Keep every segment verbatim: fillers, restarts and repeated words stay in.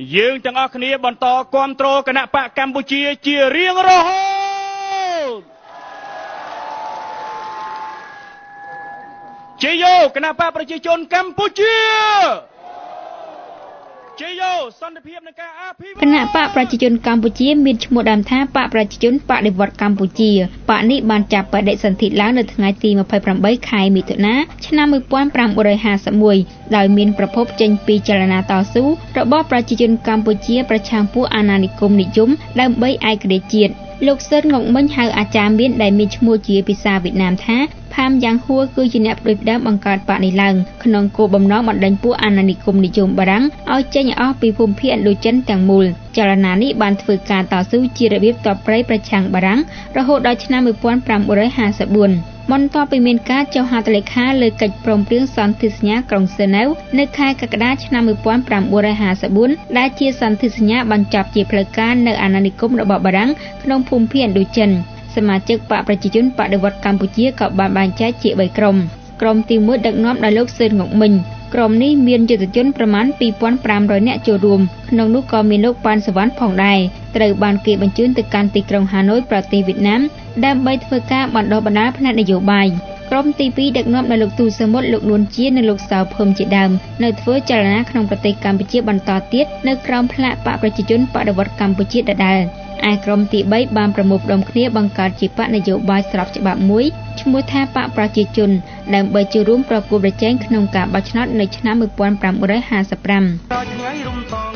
យើងទាំងអស់គ្នាបន្តគាំទ្រគណៈបកកម្ពុជាជារៀងរហូតជ័យយោគណៈបកប្រជាជនកម្ពុជាជ័យយោសន្តិភាពនៃការអភិវឌ្ឍគណៈបកប្រជាជនកម្ពុជាមានឈ្មោះដើមថាបកប្រជាជនបដិវត្តកម្ពុជាបកនេះបានចាប់បដិសន្ធិឡើងនៅថ្ងៃទីยี่สิบแปดខែមិថុនាឆ្នាំnineteen fifty-oneដោយមានប្រភពចេញពីចលនាតស៊ូរបស់ប្រជាជនកម្ពុជាប្រឆាំងពួកអាណានិគមនិយមដើម្បីឯករាជ្យជាតិលោកស៊ិនងុកមិញហៅអាចារ្យមានដែលមានឈ្មោះជាភាសាវៀតណាមថាផាមយ៉ាងហួរគឺជាអ្នកផ្ដួចផ្ដើមបង្កើតបកនេះឡើងក្នុងគោលបំណងបណ្ដេញពួកអាណានិគមនិយមបារាំងឲ្យចេញអស់ពីភូមិភាគឥណ្ឌូចិនទាំងមូលចលនានេះបានធ្វើការតស៊ូជារបៀបតបព្រៃប្រឆាំងបារាំងរហូតដល់ឆ្នាំnineteen fifty-fourបន្ទាប់ពីមានការចុះហត្ថលេខាលើកិច្ចព្រមព្រៀងសន្ធិសញ្ញាក្រុងហ្សឺណែវនៅខែកក្កដាឆ្នាំnineteen fifty-fourដែលជាសន្ធិសញ្ញាបញ្ចប់ជាផ្លូវការនៅអាណានិគមរបស់បារាំងក្នុងភូមិភាគឥណ្ឌូចិនសមាជិកបកប្រជាជនបដិវត្តកម្ពុជាក៏បានបែងចែកជាបីក្រុមក្រុមទីមួយដឹកនាំដោយលោកស៊ិនងុកមិញក្រុមនេះមានយុទ្ធជនប្រមាណtwo thousand five hundredនាក់ចូលរួមក្នុងនោះក៏មានលោកប៉ាន់សវណ្ណផងដែរត្រូវបានគេបញ្ជូនទៅកាន់ទីក្រុងហាណូយប្រទេសវៀតណាមដើម្បីធ្វើការបណ្ដុះបណ្ដាលផ្នែកនយោបាយក្រុមទីពីរដឹកនាំដោយលោកទូសមុទ្រលោកនួនជានិងលោកសៅភឹមជាដើមនៅធ្វើចលនាក្នុងប្រទេសកម្ពុជាបន្តទៀតនៅក្រោមផ្លាកបកប្រជាជនបដិវត្តកម្ពុជាដដែលឯក្រុមទីthreeបានប្រមូលផ្ដុំគ្នាបង្កើតជាបកនយោបាយស្របច្បាប់មួយឈ្មោះថាបកប្រជាជនដើម្បីចូលរួមប្រគល់ប្រជែងក្នុងការបោះឆ្នោតនៅឆ្នាំnineteen fifty-five ថ្ងៃរំតង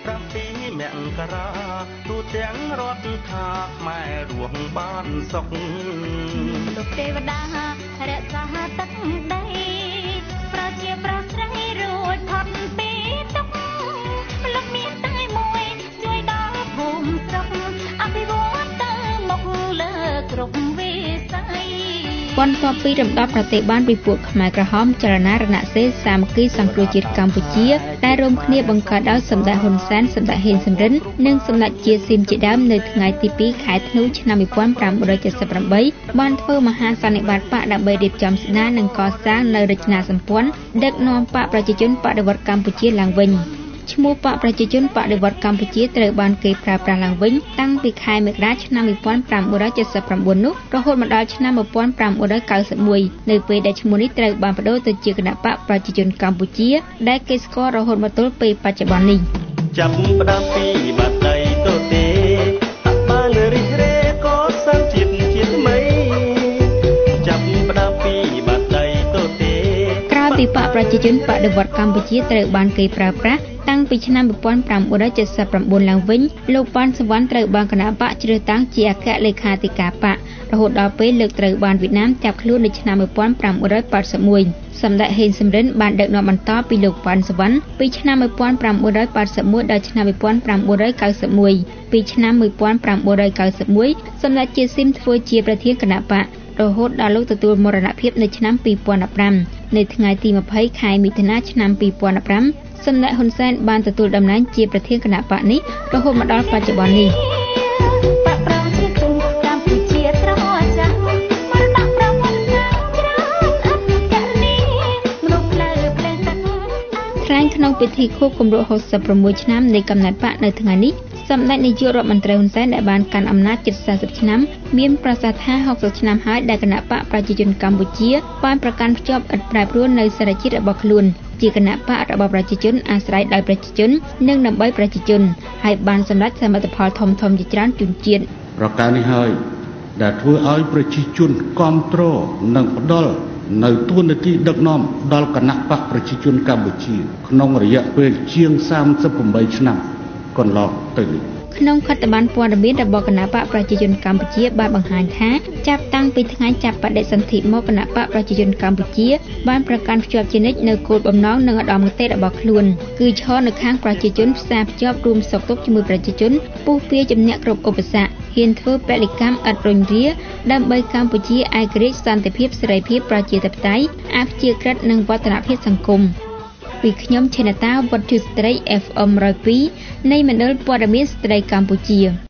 7មករាទូទាំងរដ្ឋថាខ្មែររួងបានសុខលោកទេវតារក្សាទឹកដីប្រជាប្រដ្ឋស្រីរួចផុតពីទុក្ខលោកមានតែមួយជួយដល់ភូមិស្រុកអភិវឌ្ឍទៅមុខលើគ្រប់វិស័យបន្ទាប់ពីរំដោះប្រទេសបានពីពួកខ្មែរក្រហមចលនារណសិរ្សសាមគ្គីសង្គ្រោះជាតិកម្ពុជាដែលរួមគ្នាបង្កើតដោយសម្ដេចហ៊ុនសែនសម្ដេចហេងសំរិននិងសម្ដេចជាស៊ីមជាដើមនៅថ្ងៃទីtwoខែធ្នូឆ្នាំnineteen seventy-eightបានធ្វើមហាសន្និបាតបកដើម្បីរៀបចំស្ដារនិងកសាងនៅរចនាសម្ព័ន្ធដឹកនាំបកប្រជាជនបដិវត្តកម្ពុជាឡើងវិញឈ្មោះបកប្រជាជនបដិវត្តកម្ពុជាត្រូវបានគេប្រើប្រាស់ឡើងវិញតាំងពីខែមករាឆ្នាំnineteen seventy-nineនោះរហូតមកដល់ឆ្នាំnineteen ninety-oneនៅពេលដែលឈ្មោះនេះត្រូវបានប្តូរទៅជាគណៈបកប្រជាជនកម្ពុជាដែលគេស្គាល់រហូតមកទល់ពេលបច្ចុប្បន្ននេះចាប់ផ្ដើមពីបាត់ដីទៅទេអបានរិះរេក៏សាងជាតិជាតិថ្មីចាប់ផ្ដើមពីបាត់ដីទៅទេក្រោយពីបកប្រជាជនបដិវត្តកម្ពុជាត្រូវបានគេប្រើប្រាស់តាំងពីឆ្នាំnineteen seventy-nineឡើងវិញលោកប៉ាន់សវណ្ណត្រូវបានគណៈបកជ្រើសតាំងជាអគ្គលេខាធិការបករហូតដល់ពេលលើកត្រូវបានវៀតណាមចាប់ខ្លួននៅឆ្នាំnineteen eighty-oneសម្ដេចហេងសំរិនបានដឹកនាំបន្តពីលោកប៉ាន់សវណ្ណពីឆ្នាំnineteen eighty-oneដល់ឆ្នាំnineteen ninety-oneពីឆ្នាំnineteen ninety-oneសម្ដេចជាស៊ីមធ្វើជាប្រធានគណៈបករហូតដល់លោកទទួលមរណភាពនៅឆ្នាំtwo thousand fifteenនៅថ្ងៃទីtwentyខែមិថុនាឆ្នាំtwo thousand fifteenសម្ដេចហ៊ុនសែនបានទទួលតំណែងជាប្រធានគណៈបកនេះរហូតមកដល់បច្ចុប្បន្ននេះបកប្រជាជនកម្ពុជាត្រចាំមរតកប្រវត្តិសាស្ត្រច្រើនអត្តចរនីមនុស្សផ្លូវផ្លេងទឹកថ្លែងក្នុងពិធីខួបគម្រប់sixty-sixឆ្នាំនៃកំណើតបកនៅថ្ងៃនេះសម្ដេចនាយករដ្ឋមន្ត្រីហ៊ុនសែនដែលបានកាន់អំណាចជិតfortyឆ្នាំមានប្រសាសន៍ថាsixtyឆ្នាំហើយដែលគណៈបកប្រជាជនកម្ពុជាបានប្រកាន់ភ្ជាប់ឥតប្រែប្រួលនៅសារជាតិរបស់ខ្លួនជាគណៈបករបស់ប្រជាជនអាស្រ័យដោយប្រជាជននិងដើម្បីប្រជាជនហើយបានសម្រេចសមិទ្ធផលធំធំជាច្រើនជូនជាតិប្រការនេះហើយដែលធ្វើឲ្យប្រជាជនគាំទ្រនិងផ្ដល់នៅទួនាទីដឹកនាំដល់គណៈបកប្រជាជនកម្ពុជាក្នុងរយៈពេលជាងthirty-eightឆ្នាំកន្លងទៅនេះក្នុងខិត្តប័ណ្ណព័ត៌មានរបស់គណៈបកប្រជាជនកម្ពុជាបានបង្ហាញថាចាប់តាំងពីថ្ងៃចាប់បដិសន្ធិមកគណៈបកប្រជាជនកម្ពុជាបានប្រកាន់ភ្ជាប់ជានិច្ចនៅគោលបំណងនិងឧត្តមគតិរបស់ខ្លួនគឺឈរនៅខាងប្រជាជនផ្សារភ្ជាប់រួមសុខទុក្ខជាមួយប្រជាជនពុះពៀជំនះគ្រប់ឧបសគ្គហ៊ានធ្វើពលកម្មឥតរញរាដើម្បីកម្ពុជាឯករាជ្យសន្តិភាពសេរីភាពប្រជាធិបតេយ្យអព្យាក្រឹតនិងវឌ្ឍនភាពសង្គមពីខ្ញុំឆេនតាវុទ្ធុស្ត្រី F M one oh two នៃមណ្ឌលព័ត៌មានស្ត្រីកម្ពុជា